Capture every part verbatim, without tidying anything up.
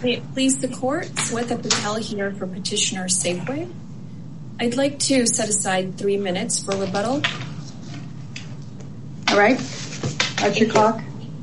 May it please the court, Swetha Patel here for Petitioner Safeway. I'd like to set aside three minutes for rebuttal. All right. At your clock.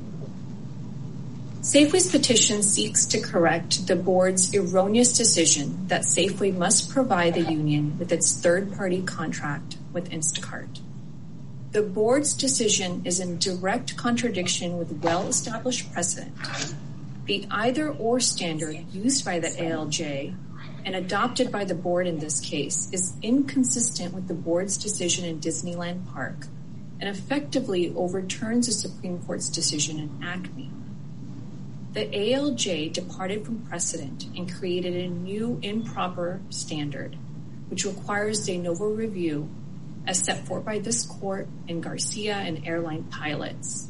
Safeway's petition seeks to correct the board's erroneous decision that Safeway must provide the union with its third-party contract with Instacart. The board's decision is in direct contradiction with well-established precedent. The either-or standard used by the A L J and adopted by the board in this case is inconsistent with the board's decision in Disneyland Park and effectively overturns the Supreme Court's decision in Acme. The A L J departed from precedent and created a new improper standard, which requires de novo review as set forth by this court in Garcia and Airline Pilots.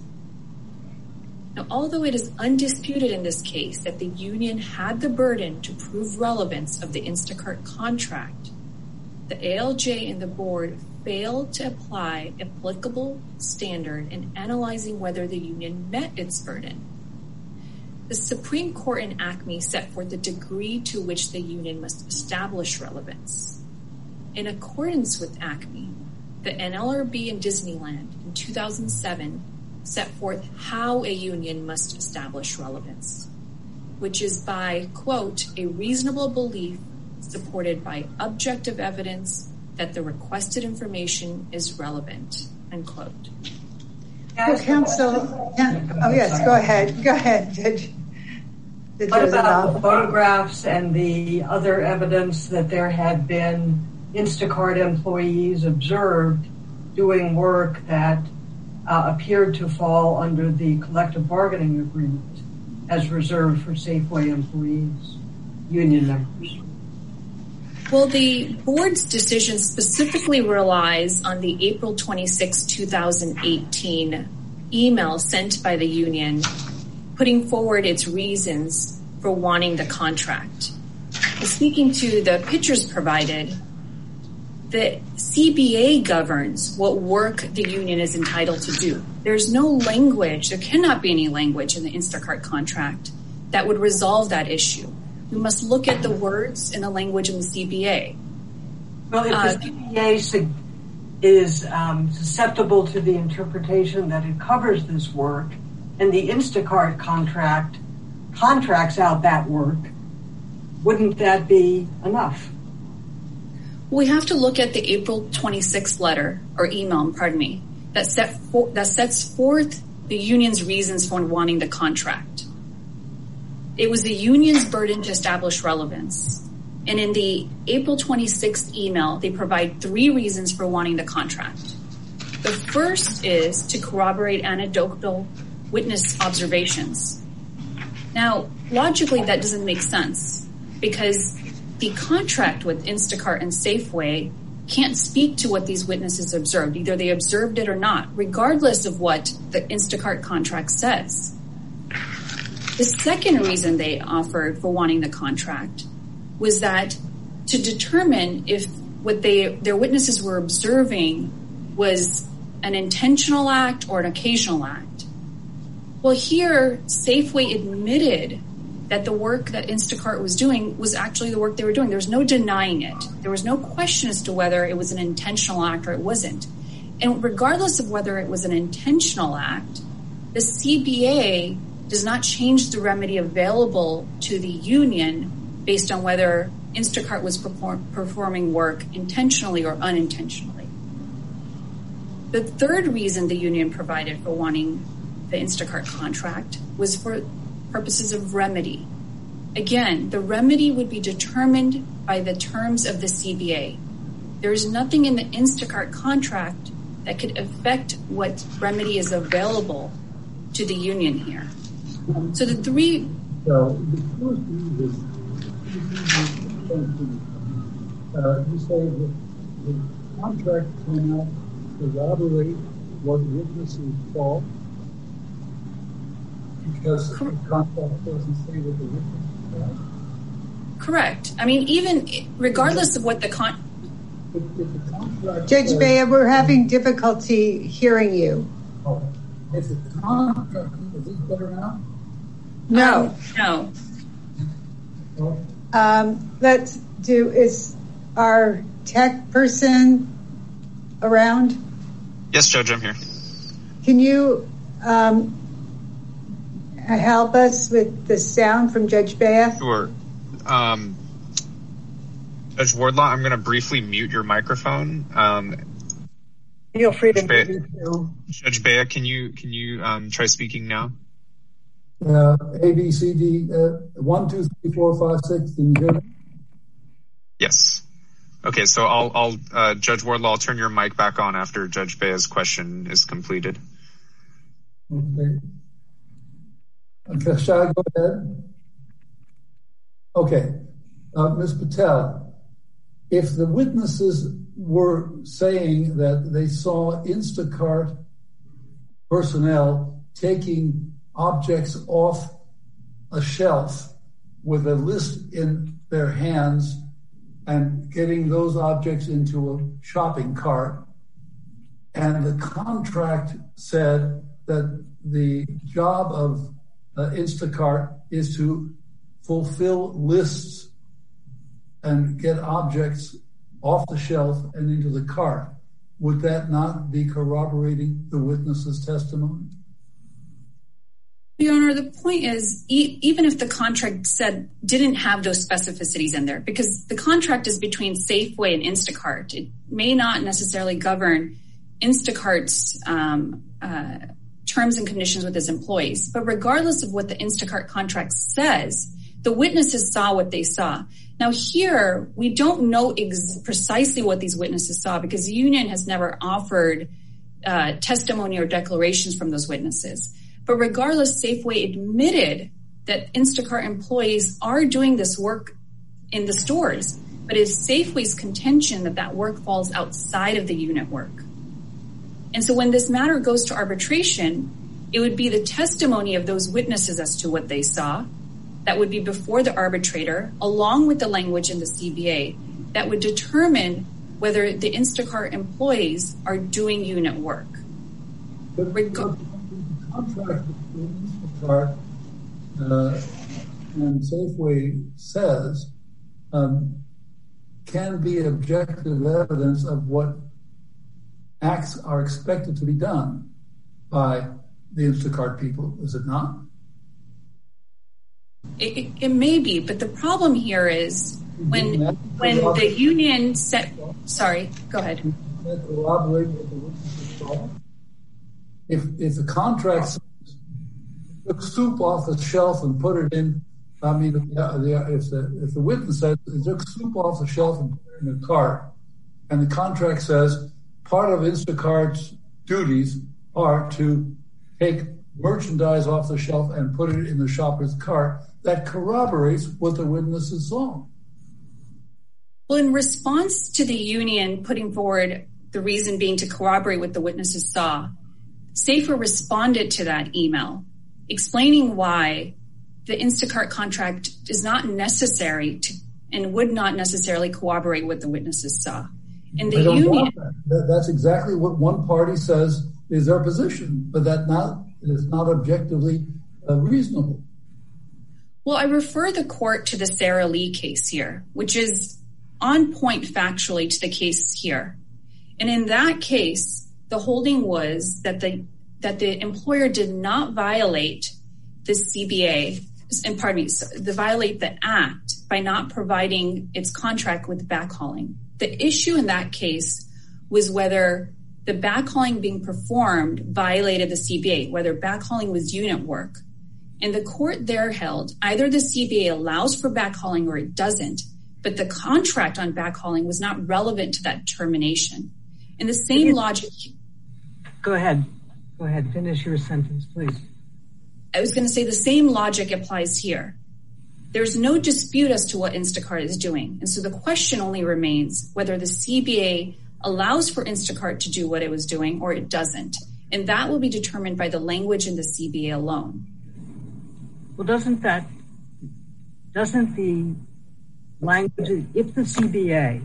Now, although it is undisputed in this case that the union had the burden to prove relevance of the Instacart contract, the A L J and the board failed to apply applicable standard in analyzing whether the union met its burden. The Supreme Court in Acme set forth the degree to which the union must establish relevance. In accordance with Acme, the N L R B in Disneyland in two thousand seven set forth how a union must establish relevance, which is by, quote, a reasonable belief supported by objective evidence that the requested information is relevant, unquote. Well, counsel, oh yes, go ahead, go ahead, Judge. What about the photographs and the other evidence that there had been Instacart employees observed doing work that uh, appeared to fall under the collective bargaining agreement as reserved for Safeway employees, union members? Well, the board's decision specifically relies on the April twenty-sixth, two thousand eighteen email sent by the union putting forward its reasons for wanting the contract. Speaking to the pictures provided, the C B A governs what work the union is entitled to do. There's no language, there cannot be any language in the Instacart contract that would resolve that issue. We must look at the words and the language in the C B A. Well, if uh, the C B A is um, susceptible to the interpretation that it covers this work, and the Instacart contract contracts out that work, wouldn't that be enough? We have to look at the April twenty-sixth letter or email, pardon me, that set for, that sets forth the union's reasons for wanting the contract. It was the union's burden to establish relevance. And in the April twenty-sixth email, they provide three reasons for wanting the contract. The first is to corroborate anecdotal witness observations. Now, logically, that doesn't make sense because the contract with Instacart and Safeway can't speak to what these witnesses observed. Either they observed it or not, regardless of what the Instacart contract says. The second reason they offered for wanting the contract was that to determine if what they their witnesses were observing was an intentional act or an occasional act. Well, here, Safeway admitted that the work that Instacart was doing was actually the work they were doing. There was no denying it. There was no question as to whether it was an intentional act or it wasn't. And regardless of whether it was an intentional act, the C B A does not change the remedy available to the union based on whether Instacart was perform- performing work intentionally or unintentionally. The third reason the union provided for wanting the Instacart contract was for purposes of remedy. Again, the remedy would be determined by the terms of the C B A. There is nothing in the Instacart contract that could affect what remedy is available to the union here. So the three... So the first reason, uh, you say that the contract cannot corroborate what witnesses saw because the contract doesn't say what the witnesses saw? Correct. I mean, even regardless of what the con... If, if the contract Judge says, Bea, we're having difficulty hearing you. Oh, if the contract, is this better now? No. Um, no. Um, let's do, is our tech person around? Yes, Judge, I'm here. Can you um, help us with the sound from Judge Bea? Sure. Um, Judge Wardlaw, I'm going to briefly mute your microphone. Um, Feel free to Judge mute Bea, too. Judge Bea, can you can you um, try speaking now? Uh, A, B, C, D, uh, one, two, three, four, five, six. Can you hear me? Yes. Okay, so I'll, I'll uh, Judge Wardlaw, I'll turn your mic back on after Judge Bea's question is completed. Okay. Okay, shall I go ahead? Okay. Uh, Miz Patel, if the witnesses were saying that they saw Instacart personnel taking objects off a shelf with a list in their hands and getting those objects into a shopping cart, and the contract said that the job of uh, Instacart is to fulfill lists and get objects off the shelf and into the cart, would that not be corroborating the witness's testimony? Your Honor, the point is, e- even if the contract said didn't have those specificities in there, because the contract is between Safeway and Instacart, it may not necessarily govern Instacart's um, uh, terms and conditions with its employees. But regardless of what the Instacart contract says, the witnesses saw what they saw. Now here, we don't know ex- precisely what these witnesses saw because the union has never offered uh, testimony or declarations from those witnesses. But regardless, Safeway admitted that Instacart employees are doing this work in the stores, but it's Safeway's contention that that work falls outside of the unit work. And so when this matter goes to arbitration, it would be the testimony of those witnesses as to what they saw that would be before the arbitrator, along with the language in the C B A, that would determine whether the Instacart employees are doing unit work. But Reg- the contract between Instacart uh, and Safeway says um, can be objective evidence of what acts are expected to be done by the Instacart people, is it not? It, it, it may be, but the problem here is when when the union set. Sorry, go ahead. If if the contract says, took soup off the shelf and put it in, I mean, if the if the, if the witness says it took soup off the shelf and put it in a cart, and the contract says part of Instacart's duties are to take merchandise off the shelf and put it in the shopper's cart, that corroborates what the witnesses saw. Well, in response to the union putting forward the reason being to corroborate what the witnesses saw, Safer responded to that email, explaining why the Instacart contract is not necessary to and would not necessarily corroborate what the witnesses saw. And the I don't union want that. That, that's exactly what one party says is their position, but that not is not objectively uh, reasonable. Well, I refer the court to the Sarah Lee case here, which is on point factually to the case here. And in that case, the holding was that the that the employer did not violate the C B A, and pardon me, the violate the act by not providing its contract with backhauling. The issue in that case was whether the backhauling being performed violated the C B A, whether backhauling was unit work. And the court there held either the C B A allows for backhauling or it doesn't, but the contract on backhauling was not relevant to that determination. And the same you, logic. Go ahead. Go ahead. Finish your sentence, please. I was going to say the same logic applies here. There's no dispute as to what Instacart is doing. And so the question only remains whether the C B A allows for Instacart to do what it was doing or it doesn't. And that will be determined by the language in the C B A alone. Well, doesn't that, doesn't the language, if the C B A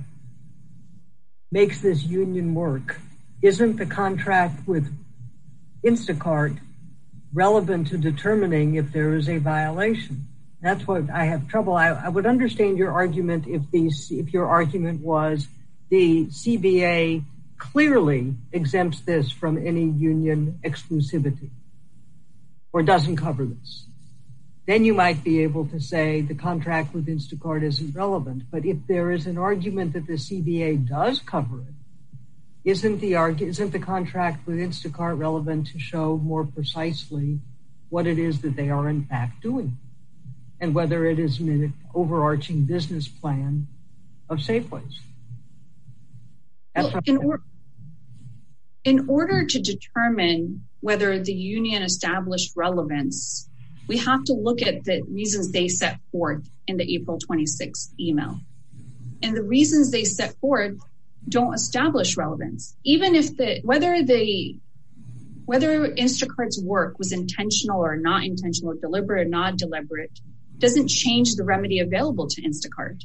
makes this union work, isn't the contract with Instacart relevant to determining if there is a violation? That's what I have trouble. I, I would understand your argument if these, if your argument was the C B A clearly exempts this from any union exclusivity or doesn't cover this. Then you might be able to say the contract with Instacart isn't relevant. But if there is an argument that the C B A does cover it, isn't the argu- isn't the contract with Instacart relevant to show more precisely what it is that they are in fact doing and whether it is an overarching business plan of Safeway's? That's well, in, or- in order to determine whether the union established relevance, we have to look at the reasons they set forth in the April twenty-sixth email. And the reasons they set forth don't establish relevance. Even if the, whether the, whether Instacart's work was intentional or not intentional, or deliberate or not deliberate, doesn't change the remedy available to Instacart.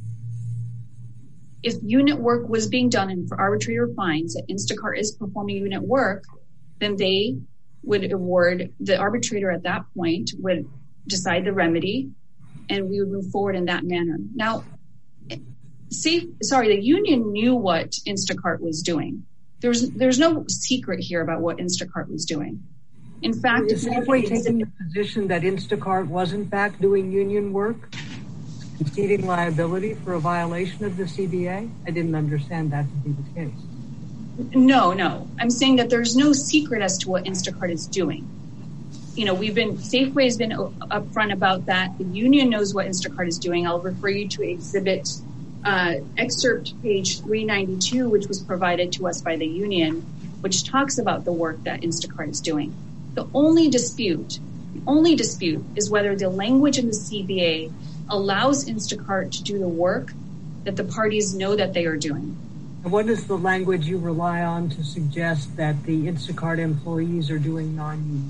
If unit work was being done and for arbitrator finds that Instacart is performing unit work, then they would award, the arbitrator at that point would decide the remedy and we would move forward in that manner. Now, safe, sorry, the union knew what Instacart was doing. There's there's no secret here about what Instacart was doing. In fact, is Safeway taking the position that Instacart was in fact doing union work, conceding liability for a violation of the C B A? I didn't understand that to be the case. No, no. I'm saying that there's no secret as to what Instacart is doing. You know, we've been, Safeway has been upfront about that. The union knows what Instacart is doing. I'll refer you to exhibit uh, excerpt page three ninety-two, which was provided to us by the union, which talks about the work that Instacart is doing. The only dispute, the only dispute is whether the language in the C B A allows Instacart to do the work that the parties know that they are doing. And what is the language you rely on to suggest that the Instacart employees are doing non-union?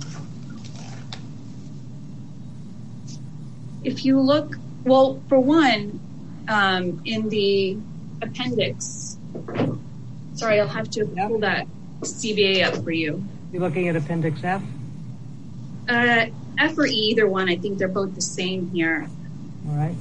If you look, well, for one, um, in the appendix, sorry, I'll have to pull that C B A up for you. You're looking at Appendix F? Uh, F or E, either one. I think they're both the same here. All right.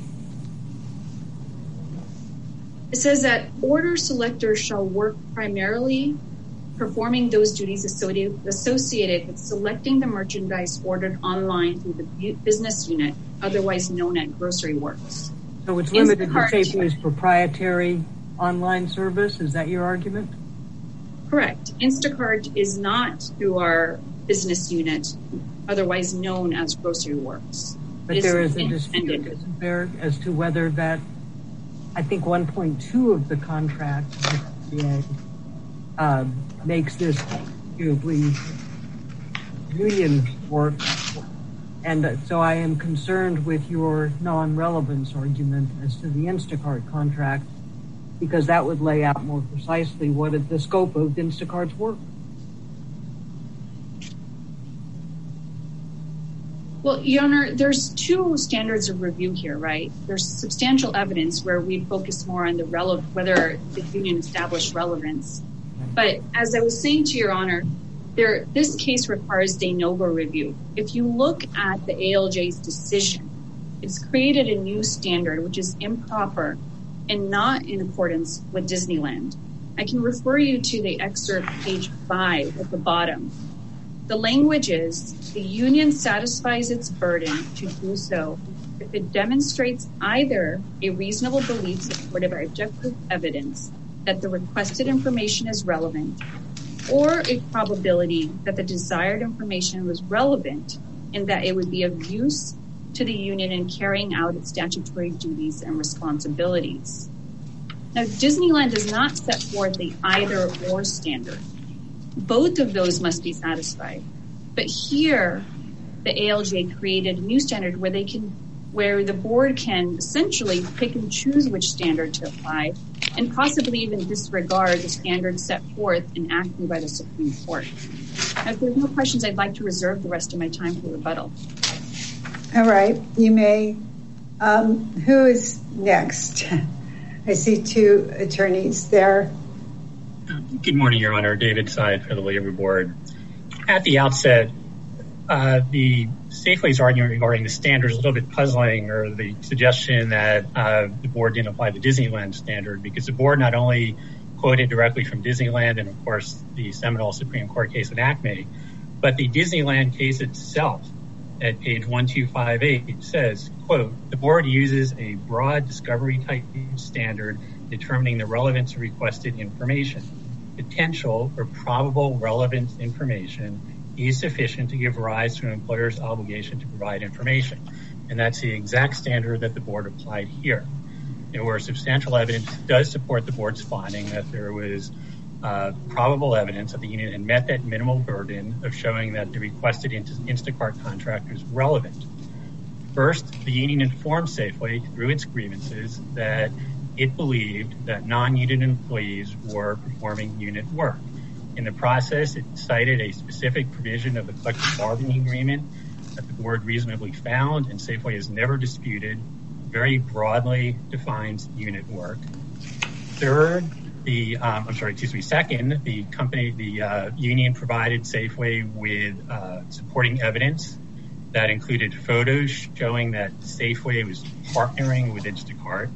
It says that order selectors shall work primarily performing those duties associated with selecting the merchandise ordered online through the business unit, otherwise known as Grocery Works. So it's limited Instacart, to Safeway's proprietary online service? Is that your argument? Correct. Instacart is not through our business unit, otherwise known as Grocery Works. But it there is, is a dispute, isn't there, as to whether that, I think one point two of the contract uh, makes this arguably union work. And so I am concerned with your non-relevance argument as to the Instacart contract, because that would lay out more precisely what is the scope of Instacart's work. Well, Your Honor, there's two standards of review here, right? There's substantial evidence where we focus more on the rele- whether the union established relevance. But as I was saying to Your Honor, there this case requires de novo review. If you look at the A L J's decision, it's created a new standard which is improper and not in accordance with Disneyland. I can refer you to the excerpt, page five at the bottom. The language is, the union satisfies its burden to do so if it demonstrates either a reasonable belief supported by objective evidence that the requested information is relevant, or a probability that the desired information was relevant and that it would be of use to the union in carrying out its statutory duties and responsibilities. Now, Disneyland does not set forth the either or standard. Both of those must be satisfied. But here, the A L J created a new standard where they can, where the board can essentially pick and choose which standard to apply and possibly even disregard the standard set forth and acted by the Supreme Court. Now, if there's no questions, I'd like to reserve the rest of my time for rebuttal. All right, you may. Um, who is next? I see two attorneys there. Good morning, Your Honor. David Seid for the Labor Board. At the outset, uh, the Safeway's argument regarding the standard is a little bit puzzling, or the suggestion that uh, the board didn't apply the Disneyland standard, because the board not only quoted directly from Disneyland and, of course, the seminal Supreme Court case in ACME, but the Disneyland case itself at page one two five eight says, quote, the board uses a broad discovery type standard determining the relevance of requested information. Potential or probable relevance information is sufficient to give rise to an employer's obligation to provide information. And that's the exact standard that the board applied here. And where substantial evidence does support the board's finding that there was uh, probable evidence that the union had met that minimal burden of showing that the requested Instacart contract was relevant. First, the union informed Safeway through its grievances that it believed that non-union employees were performing unit work. In the process, it cited a specific provision of the collective bargaining agreement that the board reasonably found, and Safeway has never disputed, very broadly defines unit work. Third, the, um, I'm sorry, excuse me, second, the company, the uh, union provided Safeway with uh, supporting evidence that included photos showing that Safeway was partnering with Instacart.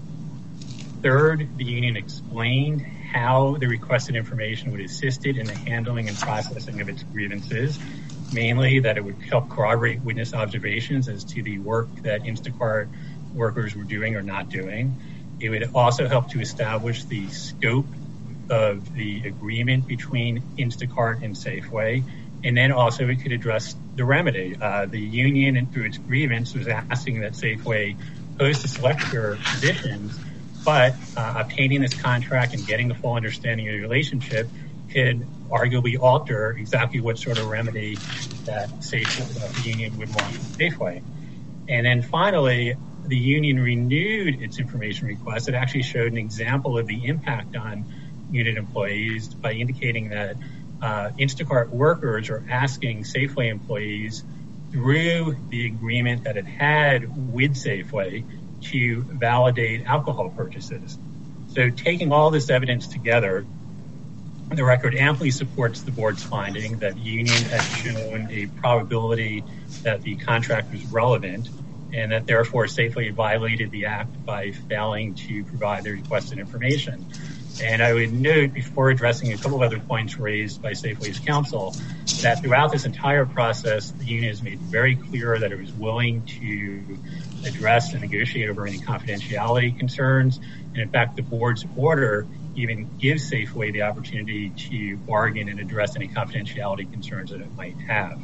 Third, the union explained how the requested information would assist it in the handling and processing of its grievances, mainly that it would help corroborate witness observations as to the work that Instacart workers were doing or not doing. It would also help to establish the scope of the agreement between Instacart and Safeway. And then also it could address the remedy. Uh, the union, and through its grievance, was asking that Safeway post to select their positions, but uh, obtaining this contract and getting the full understanding of the relationship could arguably alter exactly what sort of remedy that Safeway, uh, the union would want from Safeway. And then finally, the union renewed its information request. It actually showed an example of the impact on unit employees by indicating that uh, Instacart workers are asking Safeway employees through the agreement that it had with Safeway to validate alcohol purchases. So taking all this evidence together, the record amply supports the board's finding that the union had shown a probability that the contract was relevant, and that therefore Safeway violated the act by failing to provide the requested information. And I would note, before addressing a couple of other points raised by Safeway's counsel, that throughout this entire process, the union has made very clear that it was willing to address and negotiate over any confidentiality concerns. And in fact, the board's order even gives Safeway the opportunity to bargain and address any confidentiality concerns that it might have.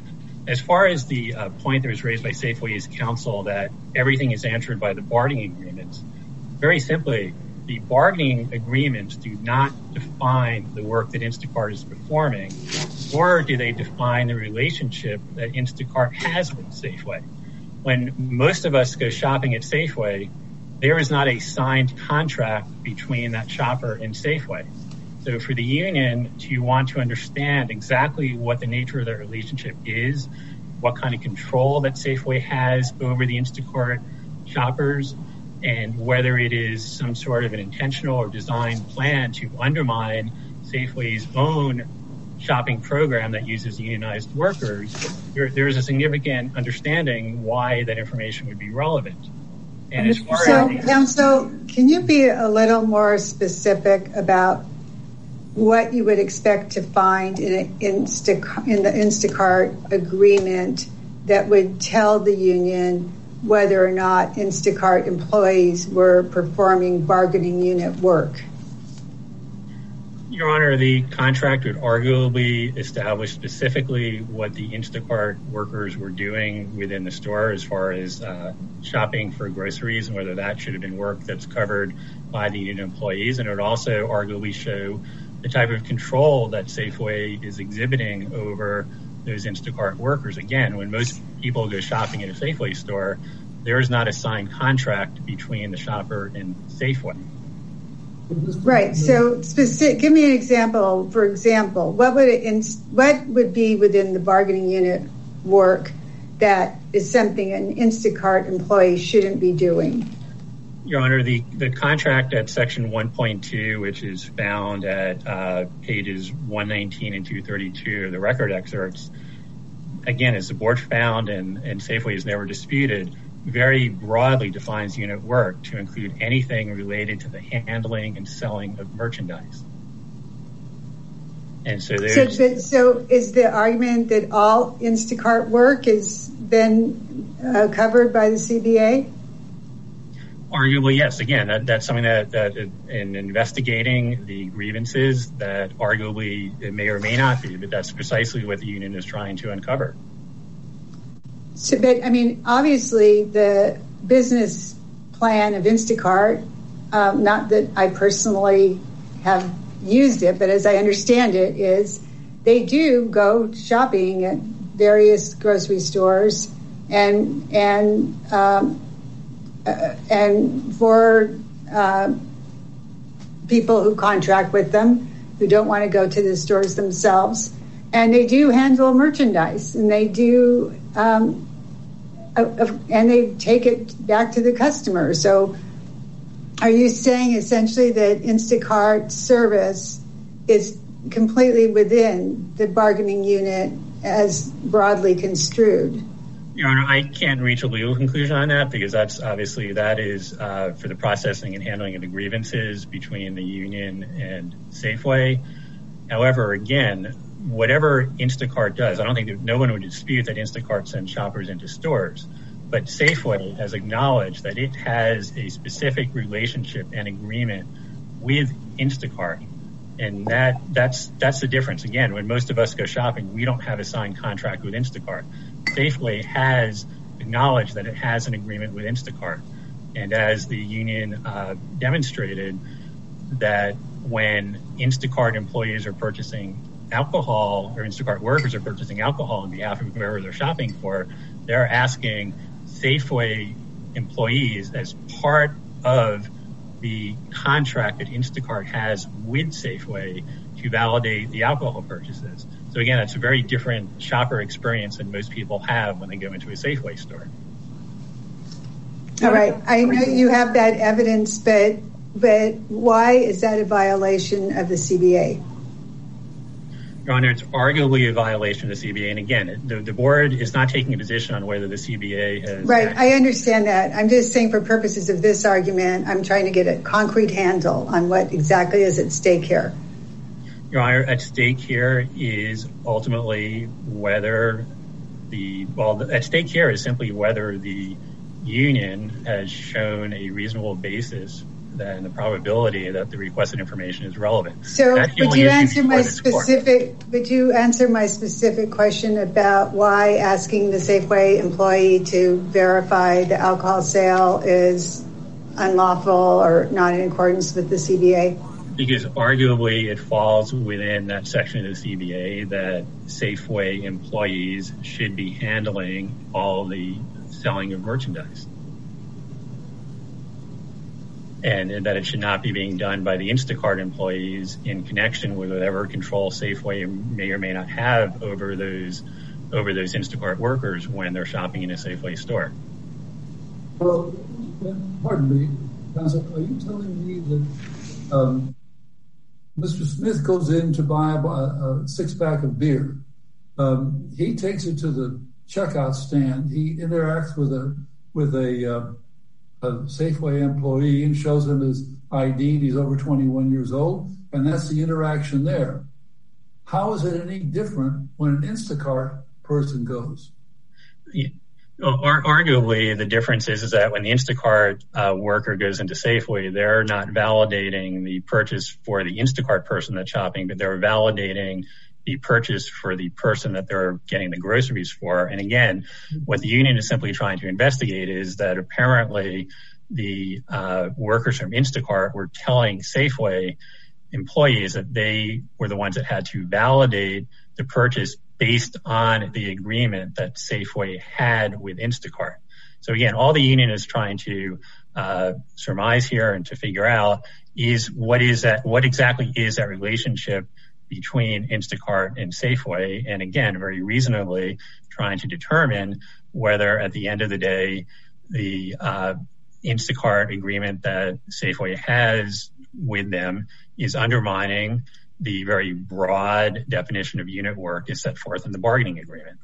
As far as the uh, point that was raised by Safeway's counsel that everything is answered by the bargaining agreements, very simply, the bargaining agreements do not define the work that Instacart is performing, nor do they define the relationship that Instacart has with Safeway. When most of us go shopping at Safeway, there is not a signed contract between that shopper and Safeway. So for the union to want to understand exactly what the nature of that relationship is, what kind of control that Safeway has over the Instacart shoppers, and whether it is some sort of an intentional or designed plan to undermine Safeway's own shopping program that uses unionized workers, there, there is a significant understanding why that information would be relevant. And as far so, as counsel, can you be a little more specific about what you would expect to find in, a Instac- in the Instacart agreement that would tell the union whether or not Instacart employees were performing bargaining unit work? Your Honor, the contract would arguably establish specifically what the Instacart workers were doing within the store as far as uh, shopping for groceries, and whether that should have been work that's covered by the union employees. And it would also arguably show the type of control that Safeway is exhibiting over those Instacart workers. Again, when most people go shopping at a Safeway store, there is not a signed contract between the shopper and Safeway. Right. So, specific, give me an example. For example, what would it, what would be within the bargaining unit work that is something an Instacart employee shouldn't be doing? Your Honor, the, the contract at section one point two, which is found at uh, pages one nineteen and two thirty-two of the record excerpts, again, as the board found and, and Safeway has never disputed, very broadly defines unit work to include anything related to the handling and selling of merchandise. And so there's... So, so is the argument that all Instacart work has been uh, covered by the C B A? Arguably, yes. Again, that, that's something that, that in investigating the grievances, that arguably it may or may not be, but that's precisely what the union is trying to uncover. So, but I mean, obviously, the business plan of Instacart, um, not that I personally have used it, but as I understand it, is they do go shopping at various grocery stores, and and um, uh, and for uh, people who contract with them who don't want to go to the stores themselves, and they do handle merchandise, and they do um, uh, and they take it back to the customer. So are you saying essentially that Instacart service is completely within the bargaining unit as broadly construed? Your Honor, I can't reach a legal conclusion on that because that's obviously that is uh, for the processing and handling of the grievances between the union and Safeway. However, again, whatever Instacart does, I don't think that no one would dispute that Instacart sends shoppers into stores, but Safeway has acknowledged that it has a specific relationship and agreement with Instacart. And that that's that's the difference. Again, when most of us go shopping, we don't have a signed contract with Instacart. Safeway has acknowledged that it has an agreement with Instacart. And as the union uh, demonstrated, that when Instacart employees are purchasing alcohol or Instacart workers are purchasing alcohol on behalf of whoever they're shopping for, they're asking Safeway employees as part of the contract that Instacart has with Safeway to validate the alcohol purchases. So again, it's a very different shopper experience than most people have when they go into a Safeway store. All right. I know you have that evidence, but but why is that a violation of the C B A? Your Honor, it's arguably a violation of the C B A. And again, the, the board is not taking a position on whether the C B A has... Right. I understand that. I'm just saying for purposes of this argument, I'm trying to get a concrete handle on what exactly is at stake here. Your Honor, at stake here is ultimately whether the... Well, at stake here is simply whether the union has shown a reasonable basis than the probability that the requested information is relevant. So would you answer my specific, would you answer my specific question about why asking the Safeway employee to verify the alcohol sale is unlawful or not in accordance with the C B A? Because arguably it falls within that section of the C B A that Safeway employees should be handling all the selling of merchandise. And that it should not be being done by the Instacart employees in connection with whatever control Safeway may or may not have over those over those Instacart workers when they're shopping in a Safeway store. Well, pardon me, Counsel, are you telling me that um, Mister Smith goes in to buy a, a six-pack of beer? Um, he takes it to the checkout stand. He interacts with a with a uh, a Safeway employee and shows him his I D. He's over twenty-one years old, and that's the interaction there. How is it any different when an Instacart person goes? Yeah. Well, arguably, the difference is, is that when the Instacart uh, worker goes into Safeway, they're not validating the purchase for the Instacart person that's shopping, but they're validating the purchase for the person that they're getting the groceries for. And again, what the union is simply trying to investigate is that apparently the uh, workers from Instacart were telling Safeway employees that they were the ones that had to validate the purchase based on the agreement that Safeway had with Instacart. So again, all the union is trying to uh, surmise here and to figure out is what is that, what exactly is that relationship between Instacart and Safeway, and again, very reasonably trying to determine whether at the end of the day, the uh, Instacart agreement that Safeway has with them is undermining the very broad definition of unit work is set forth in the bargaining agreement.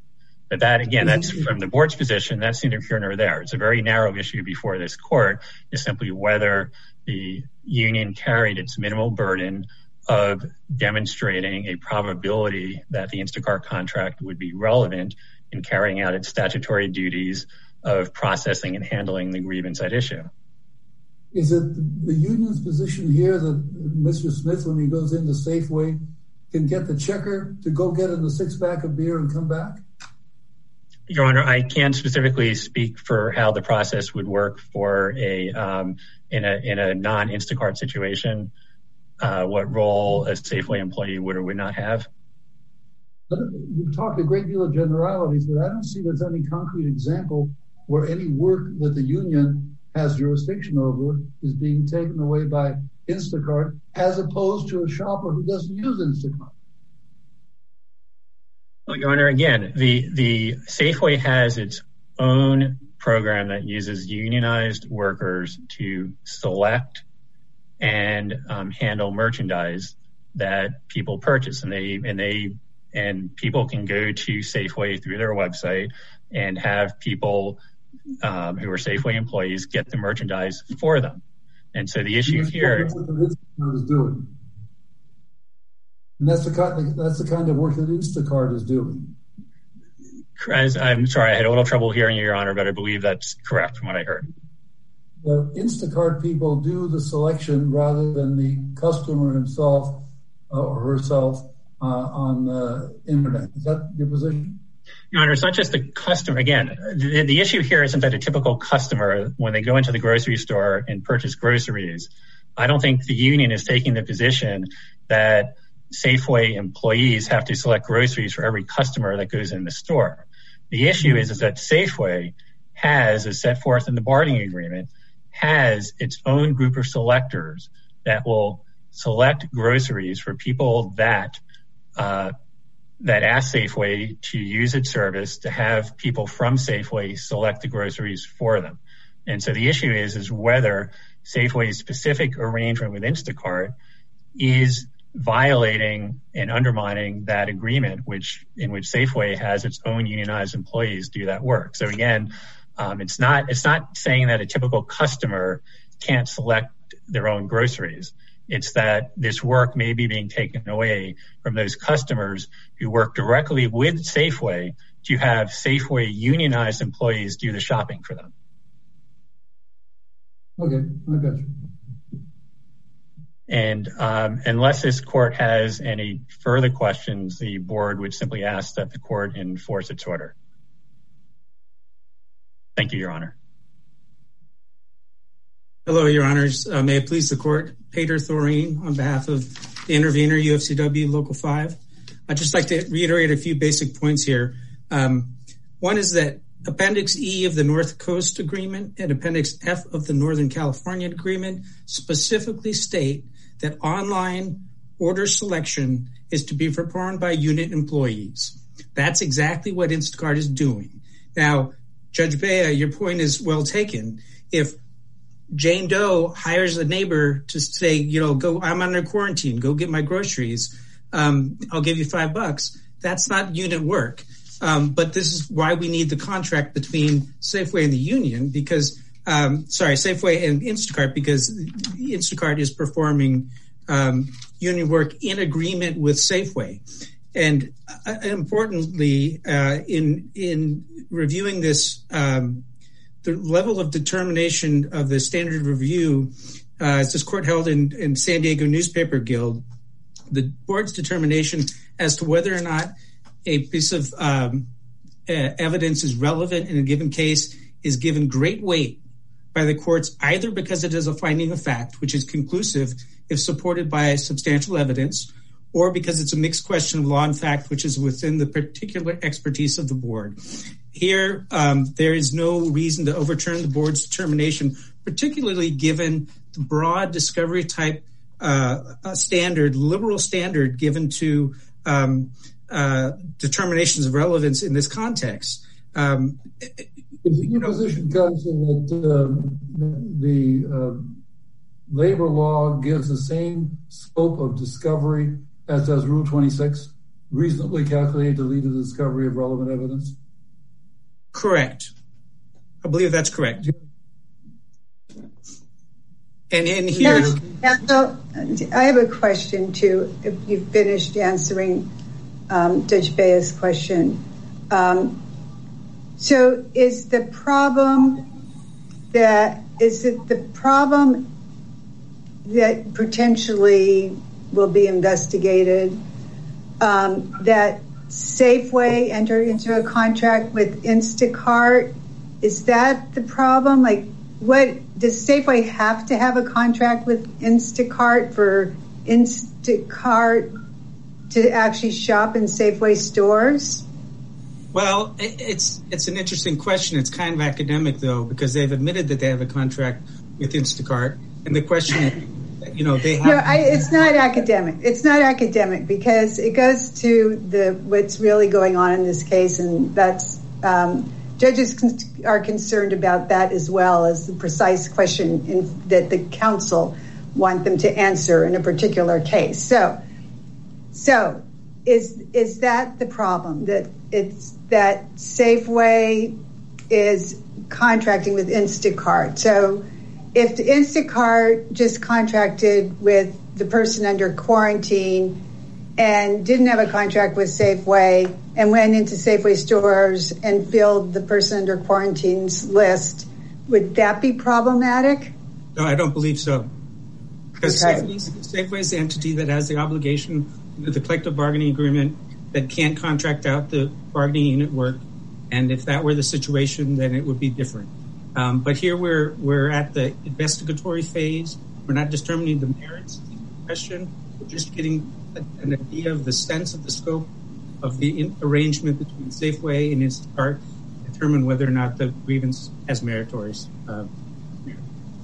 But that, again, that's from the board's position. That's neither here nor there. It's a very narrow issue before this court, is simply whether the union carried its minimal burden of demonstrating a probability that the Instacart contract would be relevant in carrying out its statutory duties of processing and handling the grievance at issue. Is it the union's position here that Mister Smith, when he goes into Safeway, can get the checker to go get him the six pack of beer and come back? Your Honor, I can't specifically speak for how the process would work for a um, in a in a non-Instacart situation. Uh, what role a Safeway employee would or would not have. You've talked a great deal of generalities, but I don't see there's any concrete example where any work that the union has jurisdiction over is being taken away by Instacart, as opposed to a shopper who doesn't use Instacart. Well, Your Honor, again, the, the Safeway has its own program that uses unionized workers to select and um, handle merchandise that people purchase, and they and they and people can go to Safeway through their website and have people um, who are Safeway employees get the merchandise for them. And so the issue that's here that's what Instacart is doing, and that's the kind that's the kind of work that Instacart is doing. As, I'm sorry, I had a little trouble hearing you, Your Honor, but I believe that's correct from what I heard. The Instacart people do the selection rather than the customer himself uh, or herself uh, on the internet. Is that your position? Your Honor, it's not just the customer. Again, the, the issue here isn't that a typical customer, when they go into the grocery store and purchase groceries, I don't think the union is taking the position that Safeway employees have to select groceries for every customer that goes in the store. The issue is, is that Safeway has, as set forth in the bargaining agreement, has its own group of selectors that will select groceries for people that uh, that ask Safeway to use its service, to have people from Safeway select the groceries for them. And so the issue is, is whether Safeway's specific arrangement with Instacart is violating and undermining that agreement, which in which Safeway has its own unionized employees do that work. So again, Um, it's not it's not saying that a typical customer can't select their own groceries. It's that this work may be being taken away from those customers who work directly with Safeway to have Safeway unionized employees do the shopping for them. Okay, I got you. And um, unless this court has any further questions, the board would simply ask that the court enforce its order. Thank you, Your Honor. Hello, Your Honors. Uh, may it please the court, Peter Thoreen on behalf of the intervener, U F C W Local five. I'd just like to reiterate a few basic points here. Um, one is that Appendix E of the North Coast Agreement and Appendix F of the Northern California Agreement specifically state that online order selection is to be performed by unit employees. That's exactly what Instacart is doing. Now, Judge Bea, your point is well taken. If Jane Doe hires a neighbor to say, you know, go, I'm under quarantine, go get my groceries, um, I'll give you five bucks. That's not unit work. Um, but this is why we need the contract between Safeway and the union, because, um, sorry, Safeway and Instacart, because Instacart is performing um, union work in agreement with Safeway. And uh, importantly, uh, in in reviewing this, um, the level of determination of the standard review, uh, as this court held in, in San Diego Newspaper Guild, the board's determination as to whether or not a piece of um, uh, evidence is relevant in a given case is given great weight by the courts, either because it is a finding of fact, which is conclusive if supported by substantial evidence, or because it's a mixed question of law and fact, which is within the particular expertise of the board. Here, um, there is no reason to overturn the board's determination, particularly given the broad discovery type uh, standard, liberal standard given to um, uh, determinations of relevance in this context. Um, is it your position, counsel, that uh, the uh, labor law gives the same scope of discovery as does Rule twenty-six, reasonably calculated to lead to the discovery of relevant evidence? Correct. I believe that's correct. And in here... Now, I have a question, too, if you've finished answering um, Judge Bea's question. Um, so is the problem that, is it the problem that potentially will be investigated um, that Safeway entered into a contract with Instacart? Is that the problem? Like, what does Safeway have to have a contract with Instacart for Instacart to actually shop in Safeway stores? Well, it's it's an interesting question. It's kind of academic, though, because they've admitted that they have a contract with Instacart. And the question is, you know, they have... No, I, it's not academic. It's not academic because it goes to the what's really going on in this case, and that's... Um, Judges con- are concerned about that as well as the precise question in, that the counsel want them to answer in a particular case. So, so is is that the problem? That it's that Safeway is contracting with Instacart. So, if the Instacart just contracted with the person under quarantine and didn't have a contract with Safeway and went into Safeway stores and filled the person under quarantine's list, would that be problematic? No, I don't believe so. Because okay. Safeway is the entity that has the obligation under the collective bargaining agreement that can't contract out the bargaining unit work. And if that were the situation, then it would be different. Um, but here we're we're at the investigatory phase. We're not determining the merits of the question. We're just getting an idea of the sense of the scope of the in- arrangement between Safeway and Instacart to determine whether or not the grievance has meritorious uh, merit.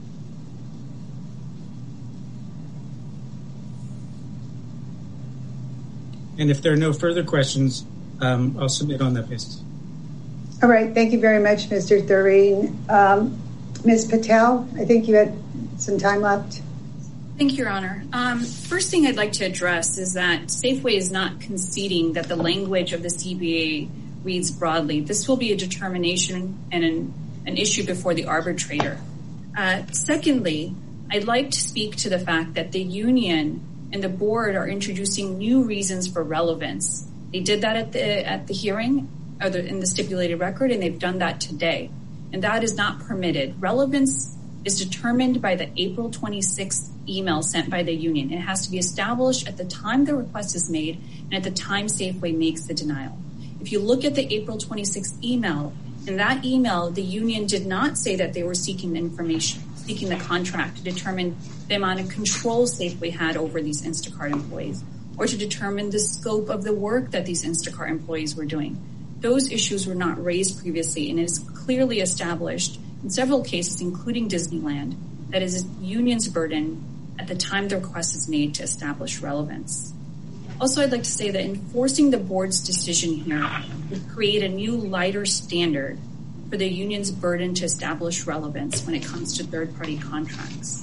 And if there are no further questions, um, I'll submit on that basis. All right. Thank you very much, Mister Thurine. Um, Miz Patel, I think you had some time left. Thank you, Your Honor. Um, first thing I'd like to address is that Safeway is not conceding that the language of the C B A reads broadly. This will be a determination and an, an issue before the arbitrator. Uh, secondly, I'd like to speak to the fact that the union and the board are introducing new reasons for relevance. They did that at the at the hearing, or the, in the stipulated record, and they've done that today. And that is not permitted. Relevance is determined by the April twenty-sixth email sent by the union. It has to be established at the time the request is made and at the time Safeway makes the denial. If you look at the April twenty-sixth email, in that email, the union did not say that they were seeking the information, seeking the contract to determine the amount of control Safeway had over these Instacart employees, or to determine the scope of the work that these Instacart employees were doing. Those issues were not raised previously, and it is clearly established in several cases, including Disneyland, that it is a union's burden at the time the request is made to establish relevance. Also, I'd like to say that enforcing the board's decision here would create a new lighter standard for the union's burden to establish relevance when it comes to third-party contracts.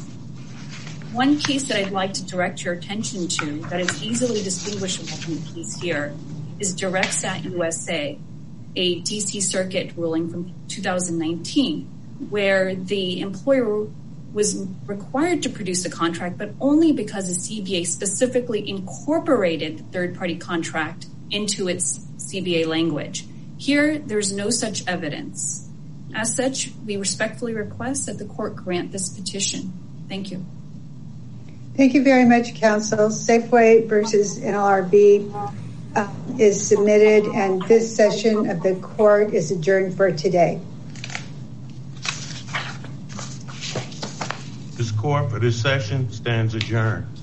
One case that I'd like to direct your attention to that is easily distinguishable from the case here is DirectSat U S A, a D C Circuit ruling from two thousand nineteen, where the employer was required to produce a contract, but only because the C B A specifically incorporated the third-party contract into its C B A language. Here, there's no such evidence. As such, we respectfully request that the court grant this petition. Thank you. Thank you very much, counsel. Safeway versus N L R B uh, is submitted, and this session of the court is adjourned for today. This court for this session stands adjourned.